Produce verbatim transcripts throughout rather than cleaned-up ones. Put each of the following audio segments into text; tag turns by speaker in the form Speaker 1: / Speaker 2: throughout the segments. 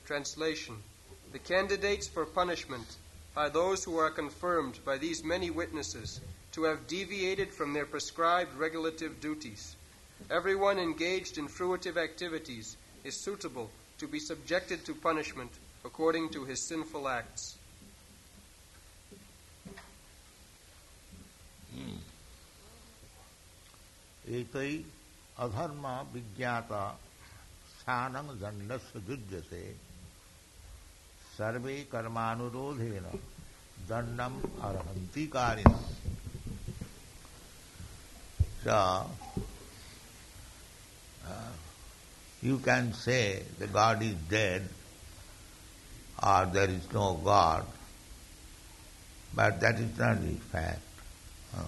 Speaker 1: Translation. The candidates for punishment are those who are confirmed by these many witnesses to have deviated from their prescribed regulative duties. Everyone engaged in fruitive activities is suitable to be subjected to punishment according to his sinful acts.
Speaker 2: Etai adharma vigyata sanam dandasya jujjase sarve karmanurodhena dandam arhanti karina. So, uh, you can say the God is dead or there is no God, but that is not the fact. Uh,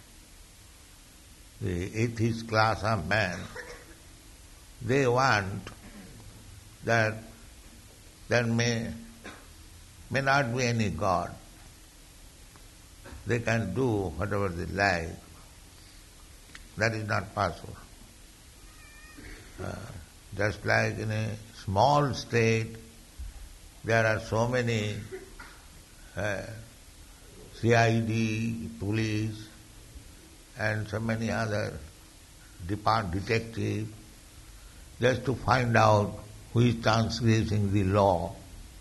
Speaker 2: the atheist class of men, they want that there may, may not be any God. They can do whatever they like. That is not possible. Uh, just like in a small state, there are so many uh, C I D, police, and so many other depart detectives, just to find out who is transgressing the law.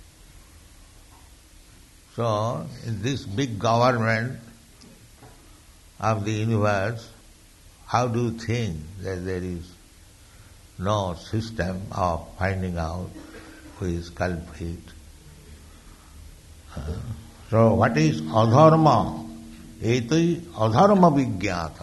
Speaker 2: So, in this big government of the universe, how do you think that there is no system of finding out who is culprit? Uh, so, what is adharma? Etai adharma vigyata.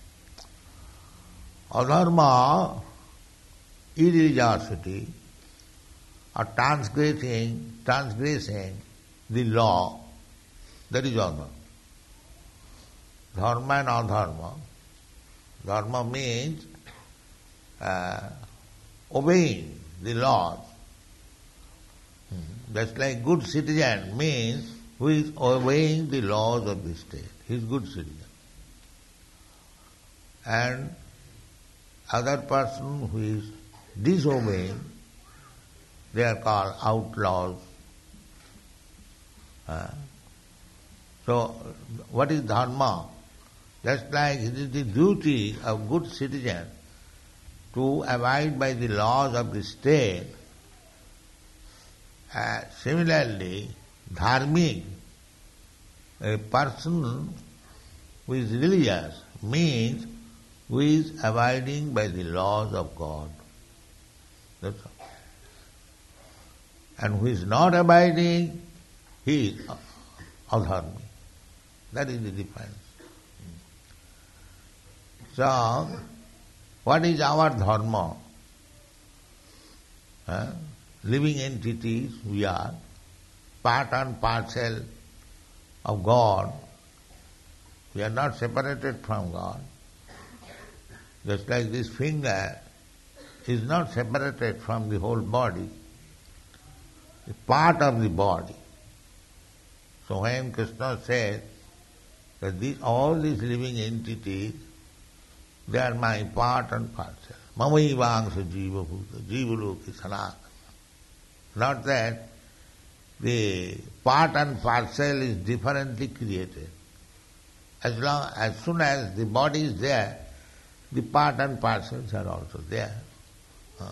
Speaker 2: Adharma, irreligiosity, or transgressing, transgressing the law, that is adharma. Dharma and adharma. Dharma means uh, obeying the laws. Hmm. Just like good citizen means who is obeying the laws of the state. He is good citizen. And other person who is disobeying, they are called outlaws. Uh, so, what is dharma? Just like it is the duty of good citizen to abide by the laws of the state, uh, similarly, dharmic, a person who is religious, means who is abiding by the laws of God. That's all. And who is not abiding, he is adharmi. That is the difference. So, what is our dharma? Huh? Living entities we are, part and parcel of God. We are not separated from God. Just like this finger is not separated from the whole body. It's part of the body. So when Krishna says that these, all these living entities, they are my part and parcel. Mamaivangsha jiva bhuta, jiva loki sanatana. Not that the part and parcel is differently created. As long as soon as the body is there, the part and parcels are also there. Uh.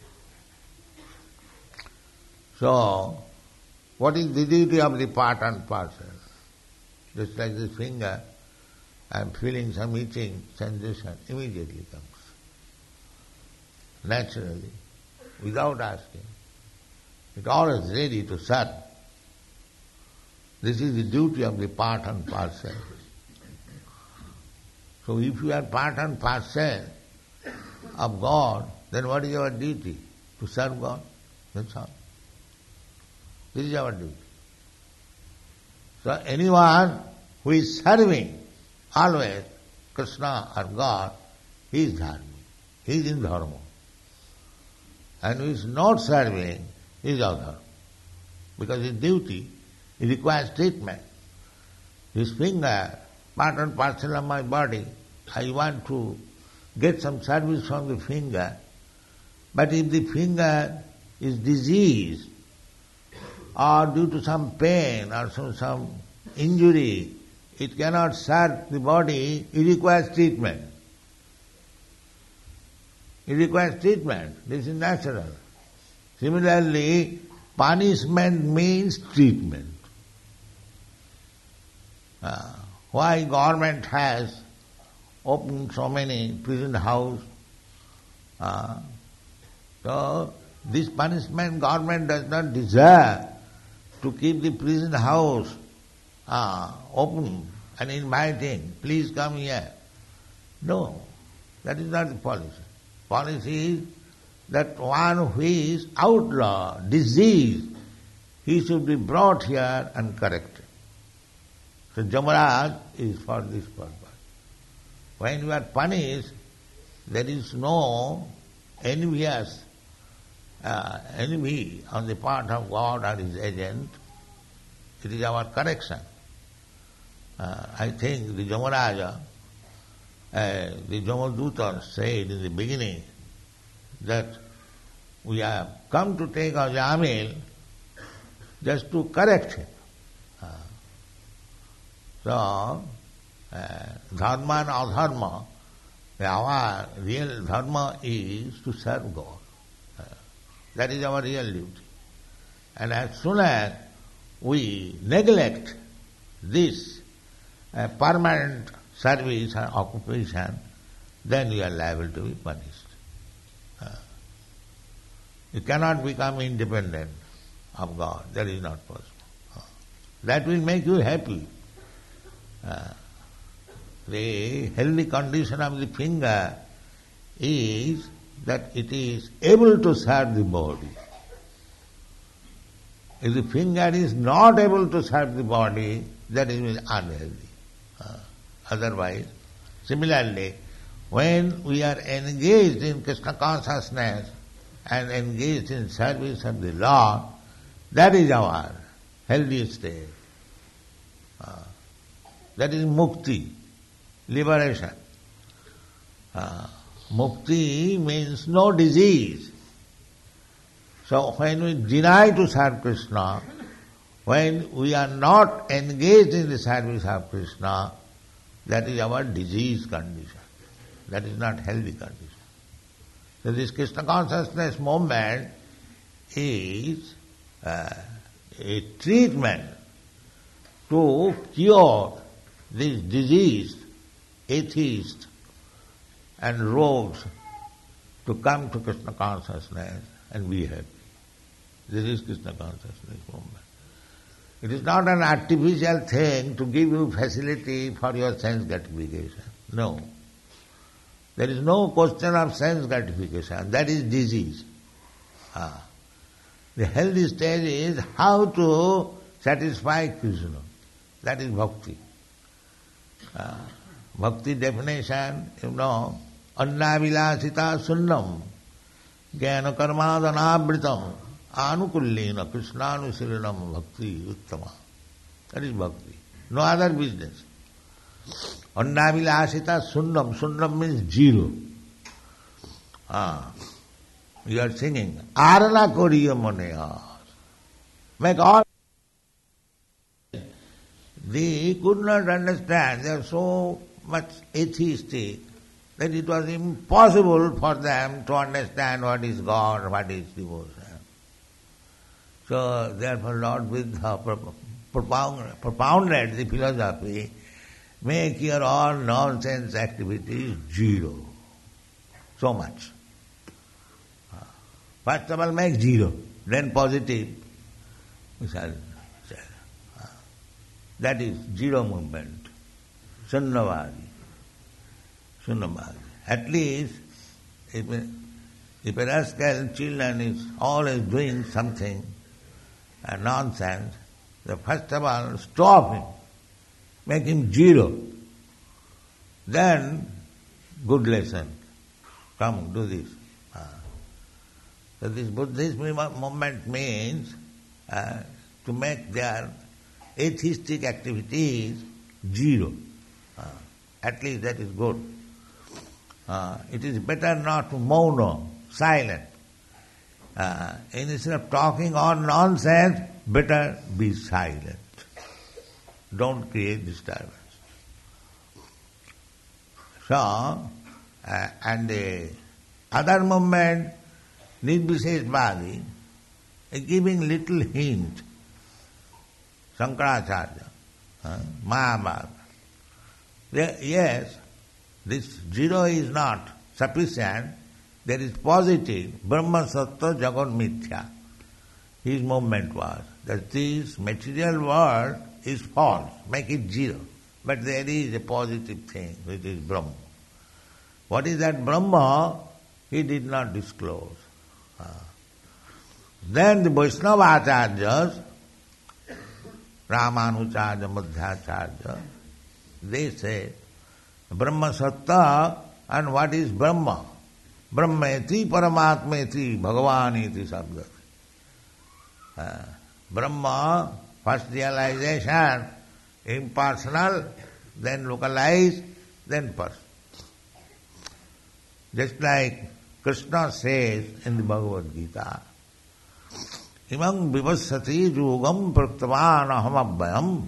Speaker 2: So, what is the duty of the part and parcel? Just like this finger, I am feeling some itching sensation, immediately comes. Naturally, without asking. It always ready to serve. This is the duty of the part and parcel. So if you are part and parcel of God, then what is your duty? To serve God. That's all. This is our duty. So anyone who is serving always Krishna or God, he is dharma. He is in dharma. And who is not serving, he is adharma. Because his duty, it requires treatment. This finger, part and parcel of my body, I want to get some service from the finger, but if the finger is diseased, or due to some pain or some, some injury, it cannot serve the body, it requires treatment. It requires treatment. This is natural. Similarly, punishment means treatment. Uh, why government has opened so many prison house? Uh, so this punishment government does not desire to keep the prison house uh, open and inviting, please come here. No, that is not the policy. Policy is that one who is outlaw, diseased, he should be brought here and corrected. So Jamaraj is for this purpose. When you are punished, there is no envious uh, envy on the part of God or His agent. It is our correction. Uh, I think the Jamaraja, uh, the Jamaduta said in the beginning that we have come to take our Jamil just to correct him. Uh, so, uh, dharma and adharma, our real dharma is to serve God. Uh, that is our real duty. And as soon as we neglect this uh, permanent service or occupation, then we are liable to be punished. Uh, you cannot become independent of God. That is not possible. Uh, that will make you happy. Uh, the healthy condition of the finger is that it is able to serve the body. If the finger is not able to serve the body, that is unhealthy. Uh, otherwise, similarly, when we are engaged in Krishna consciousness and engaged in service of the Lord, that is our healthy state. Uh, that is mukti, liberation. Uh, mukti means no disease. So when we deny to serve Krishna, when we are not engaged in the service of Krishna, that is our disease condition. That is not healthy condition. So this Krishna consciousness movement is uh, a treatment to cure this diseased atheists and rogues to come to Krishna consciousness and be happy. This is Krishna consciousness movement. It is not an artificial thing to give you facility for your sense gratification. No. There is no question of sense gratification. That is disease. Ah. The healthy stage is how to satisfy Krishna. That is bhakti. Ah. Bhakti definition, you know, annavilasita sunnam, jnana karmadanabritam, anukullina krishnanushiranam bhakti uttama. That is bhakti. No other business. Annavilasita sunnam. Sunnam means zero. Ah. You are singing. Arana koriya mone. Make all. They could not understand. They are so much atheistic that it was impossible for them to understand what is God, what is devotion. So therefore Lord Buddha propound, propounded the philosophy, make your all nonsense activities zero. So much. First of all make zero, then positive. We shall say. That is zero movement. Sunnavadi. Sunnavadi. At least if a, if a rascal children is always doing something uh, nonsense, the first of all stop him, make him zero. Then good lesson. Come, do this. Uh, so this Buddhist movement means uh, to make their atheistic activities zero. Uh, at least that is good. Uh, it is better not to moan, silent. Uh, instead of talking on nonsense, better be silent. Don't create disturbance. So, uh, and the other movement, Nirviseshvadi, is giving little hint. Shankaracharya, uh, Mahabharata. Yes, this zero is not sufficient. There is positive, Brahma Sattva Jagat Mithya. His movement was that this material world is false, make it zero. But there is a positive thing, which is Brahma. What is that Brahma? He did not disclose. Uh, then the Vaishnava Acharyas, Ramanujarya, Madhyacharya, they say, Brahma Sattva, and what is Brahma? Brahmeti Paramatmeti Bhagavaniti Sabda. Uh, Brahma, first realization, impersonal, then localized, then person. Just like Krishna says in the Bhagavad Gita, Imam vivassati yugam praktavan aham abhayam.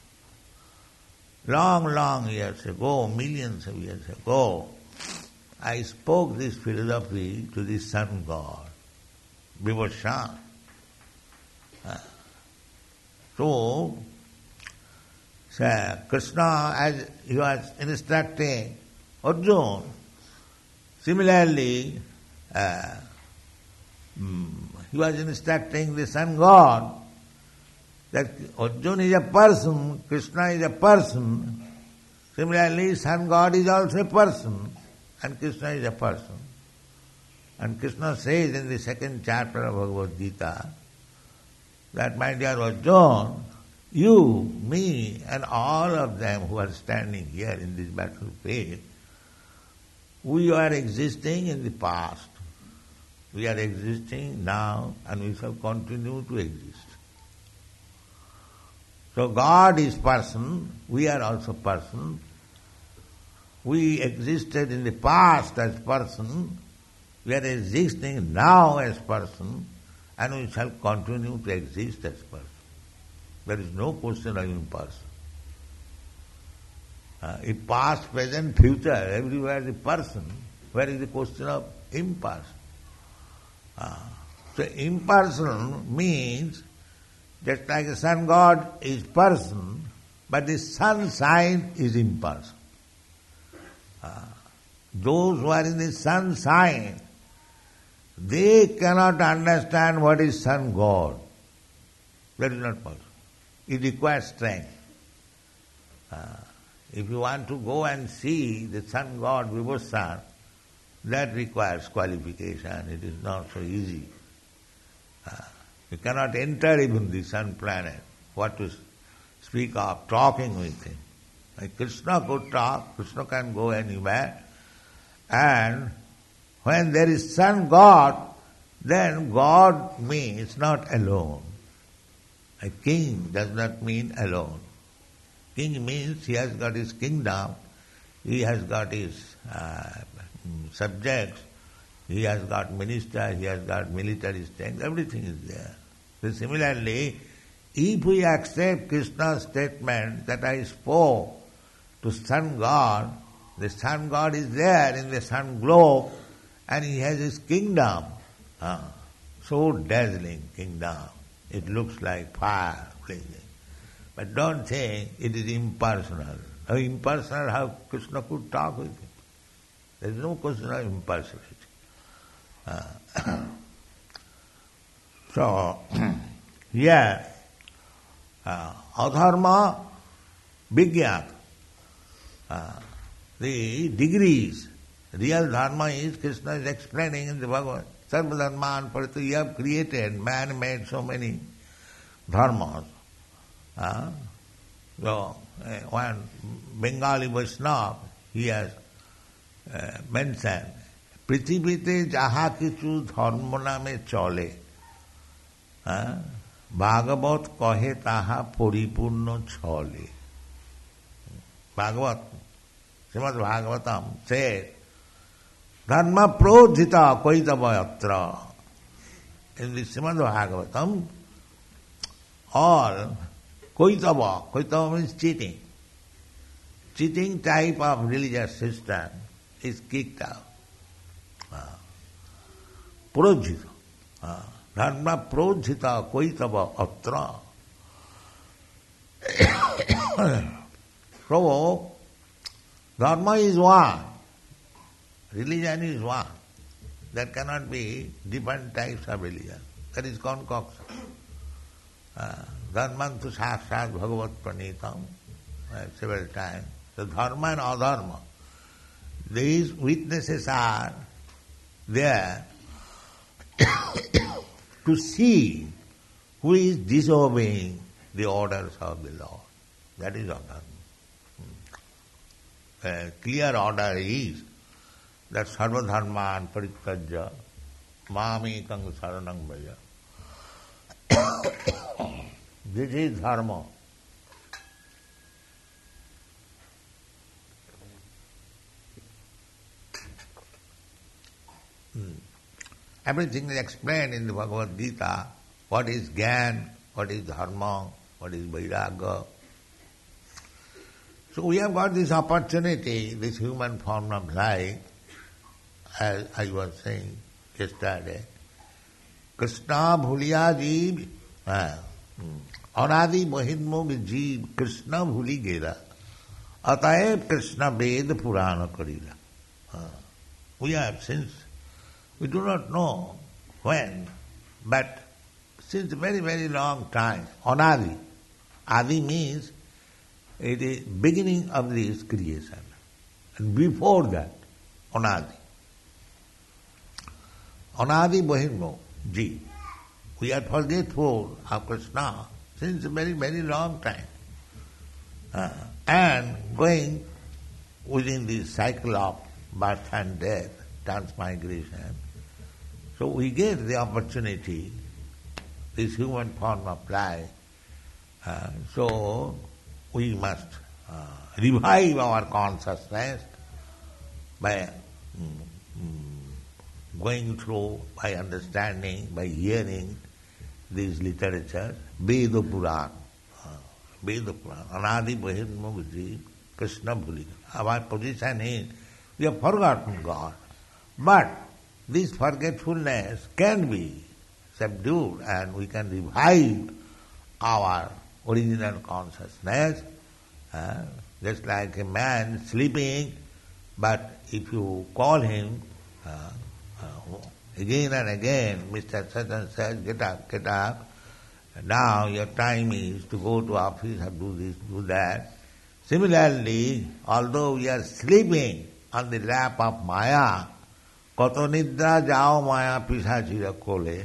Speaker 2: Long, long years ago, millions of years ago, I spoke this philosophy to the sun god, Vivashan. Uh, so, so, Krishna, as he was instructing Arjuna, similarly, uh, he was instructing the sun god that Arjuna is a person, Krishna is a person. Similarly, sun god is also a person, and Krishna is a person. And Krishna says in the second chapter of Bhagavad Gita that, my dear Arjuna, you, me, and all of them who are standing here in this battlefield, we are existing in the past. We are existing now, and we shall continue to exist. So God is person, we are also person. We existed in the past as person, we are existing now as person, and we shall continue to exist as person. There is no question of impersonal. Uh, if past, present, future, everywhere is person, where is the question of impersonal? Uh, so impersonal means just like the sun god is person, but the sun sign is impersonal. Uh, those who are in the sun sign, they cannot understand what is sun god. That is not possible. It requires strength. Uh, if you want to go and see the sun god Vibhusan, that requires qualification. It is not so easy. Uh, you cannot enter even the sun planet. What to speak of talking with him. Like Krishna could talk, Krishna can go anywhere. And when there is sun god, then God means not alone. A king does not mean alone. King means he has got his kingdom, he has got his uh, subjects, he has got ministers, he has got military strength, everything is there. So similarly, if we accept Krishna's statement that I spoke to sun god, the sun god is there in the sun globe and he has his kingdom. Ah, so dazzling kingdom. It looks like fire blazing. But don't think it is impersonal. How impersonal, how Krishna could talk with him. There is no question of impersonality. Uh, so, here, uh, adharma, vigyat, uh, the degrees. Real dharma is, Krishna is explaining in the Bhagavad. Sarva dharman parita, you have created, man made so many dharmas. Uh, so, uh, one Bengali Vaishnava, he has uh, mentioned, Prithivite jaha kichu dharma name chole, uh, Bhagavat kahe taha paripurna chole. Bhagavat, Srimad Bhagavatam says, Dharma prodhita kaitava yatra. in the Srimad Bhagavatam, all Koitava, Koitava means cheating. Cheating type of religious system is kicked out. Uh, Projita. Uh, Dharma projita Koitava atra. So, Dharma is one. Religion is one. There cannot be different types of religion. That is concoction. Dharmantu sakshat bhagavat pranitam, several times. So dharma and adharma, these witnesses are there to see who is disobeying the orders of the Lord. That is adharma. A clear order is that sarva dharman parityajya mamekang saranang vaja. This is dharma. Hmm. Everything is explained in the Bhagavad Gita. What is Gyan, what is dharma, what is vairagya. So we have got this opportunity, this human form of life, as I was saying yesterday. Krishna bhuliya jeev, anadi mohidmog jeev, Krishna bhuli gera, ataev Krishna ved purana karila. We have since, we do not know when, but since a very, very long time, anadi. Adi means it is beginning of this creation. And before that, anadi. Anadi Bahirmo, Ji. We are forgetful of Krishna since a very, very long time. Uh, and going within the cycle of birth and death, transmigration. So we get the opportunity, this human form of life. Uh, so we must uh, revive our consciousness by mm, mm, going through, by understanding, by hearing these literatures, Veda Puran, uh, Veda Puran, Anadi Bahirmukti, Krishna Bhuli. Our position is, we have forgotten God. But this forgetfulness can be subdued and we can revive our original consciousness, uh, just like a man sleeping, but if you call him uh, uh, again and again, Mister Satan says, get up, get up, now your time is to go to office or do this, do that. Similarly, although we are sleeping on the lap of Maya, kato nidra jao Maya pisachira kole,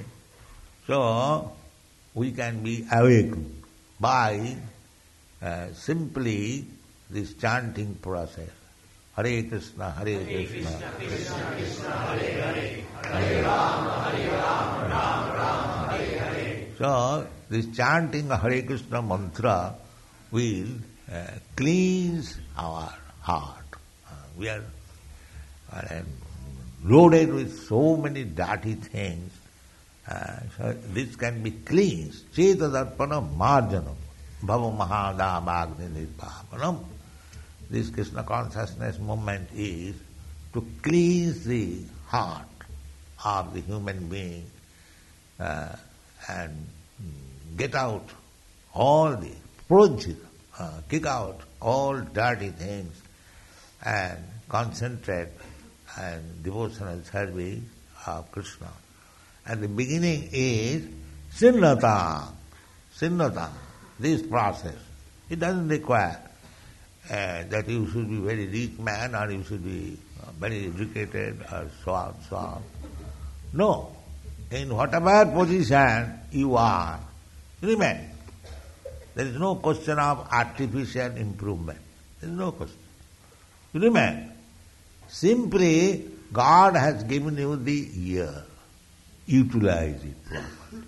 Speaker 2: so we can be awakened by uh, simply this chanting process. Hare Krishna, Hare Krishna, Krishna Krishna, Krishna Hare Hare, Hare Rama, Hare Rama, Rama Rama, Hare Hare. So this chanting Hare Krishna mantra will uh, cleanse our heart. Uh, we are uh, loaded with so many dirty things. Uh, so this can be cleansed. Chetadarpana marjanam, bhava mahada magni nirpapanam. This Krishna consciousness movement is to cleanse the heart of the human being uh, and get out all the projita, uh, kick out all dirty things and concentrate and devotional service of Krishna. And the beginning is sinnata, sinnata, this process. It doesn't require uh, that you should be very rich man or you should be uh, very educated or so on, so on. No. In whatever position you are, remain. There is no question of artificial improvement. There is no question. You remain. Simply, God has given you the ear. Utilize it properly.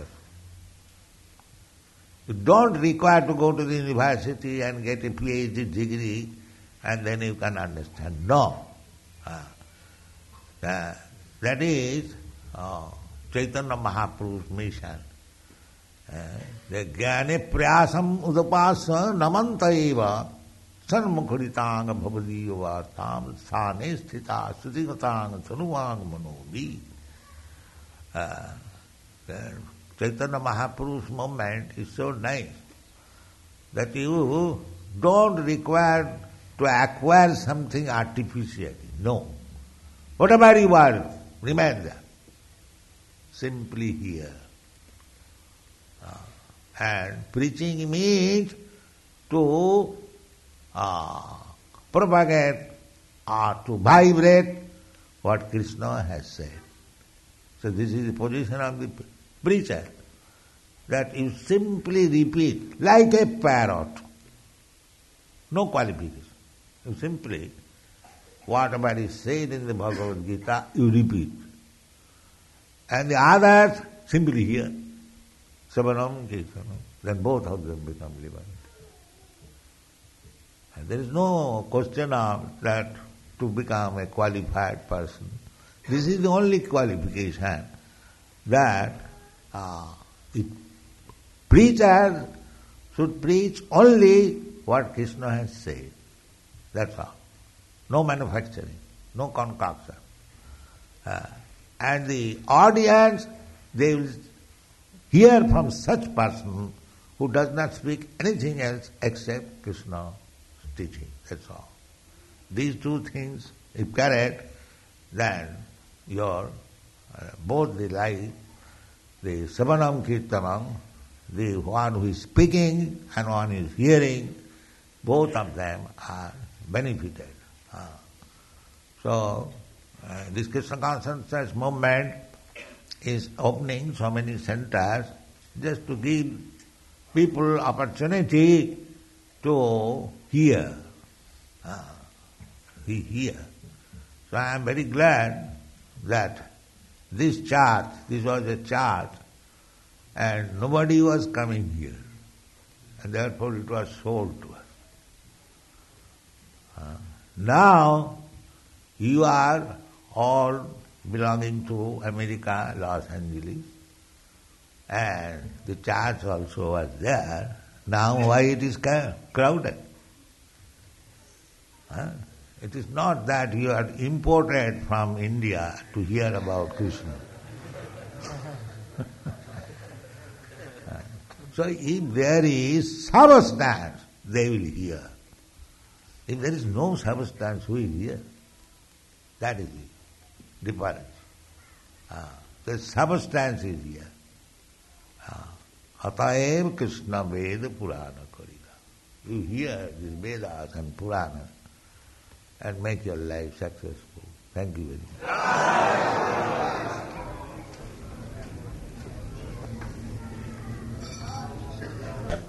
Speaker 2: You don't require to go to the university and get a PhD degree and then you can understand. No. Uh, uh, that is uh, Chaitanya Mahaprabhu's mission. Uh, the Jnane Prayasam Udapasa Namanta eva Sanmukharitanga Bhavadiyava Tam Sane Sthita Sutigatanga Tanuvang Manovi. Uh, Chaitanya Mahaprabhu's moment is so nice that you don't require to acquire something artificially. No. Whatever you are, remain there. Simply hear. Uh, and preaching means to uh, propagate or to vibrate what Krishna has said. So this is the position of the preacher, that you simply repeat like a parrot. No qualification. You simply, whatever is said in the Bhagavad Gita, you repeat. And the others simply hear. Savanam Kirtanam. Then both of them become liberated. And there is no question of that to become a qualified person. This is the only qualification, that uh, the preacher should preach only what Krishna has said. That's all. No manufacturing, no concoction. Uh, and the audience, they will hear from such person who does not speak anything else except Krishna's teaching. That's all. These two things, if carried, then your uh, both the life, the Savanam Kirtanam, the one who is speaking and one who is hearing, both of them are benefited. Uh, so, uh, this Krishna consciousness movement is opening so many centers just to give people opportunity to hear. Uh, he hear. So I am very glad that this church, this was a church, and nobody was coming here. And therefore it was sold to us. Uh, now you are all belonging to America, Los Angeles, and the church also was there. Now why it is crowded? Huh? It is not that you are imported from India to hear about Krishna. So if there is substance, they will hear. If there is no substance, who will hear? That is the difference. Ah, the substance is here. Ah, Ataev Krishna Veda Purana Karika. You hear these Vedas and Puranas and make your life successful. Thank you very much.